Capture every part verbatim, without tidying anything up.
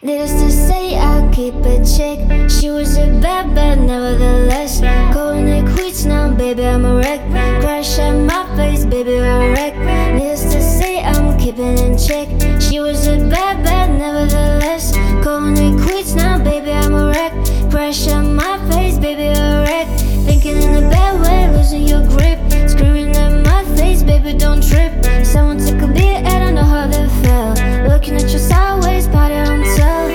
Needless to say, I'll keep a check. She was a bad, but nevertheless, calling it quits now, baby, I'm a wreck. Crash at my face, baby, a wreck. Needless to say, I'm keeping in check. She was a bad, but nevertheless, calling it quits now, baby, I'm a wreck. Crash at my face, baby, a wreck. Thinking in a bad way, losing your grip. Screaming at my face, baby, don't trip. Someone took a beer, I don't know how they felt. Looking at you sideways, party on tell.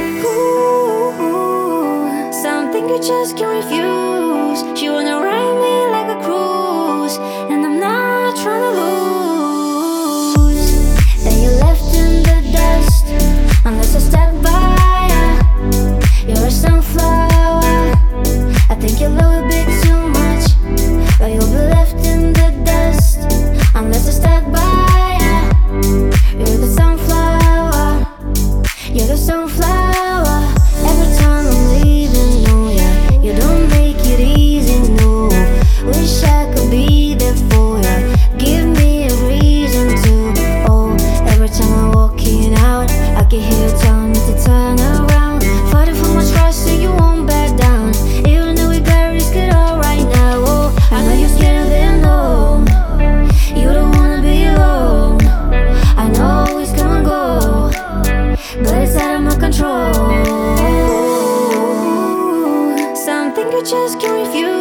Ooh, something you just can't refuse. She wanna ride me like a cruise, and I'm not trying to lose. Then you left in the dust, unless I step by ya. You're a sunflower, I think you're a little bit too much, but you'll be left in the dust, unless I step by ya. You're the sunflower, you're the sunflower. Every time I'm leaving, no, yeah, you don't make it easy, no. Wish I could be there for ya, give me a reason to. Oh, every time I'm walking out, I can hear you telling me to turn around. Fighting for my trust so you won't back down, even though we gotta risk it all right now. Oh, I know you're scared of it, no. You don't wanna be alone. I know it's come and go, but it's out of my control. Something you just can't refuse.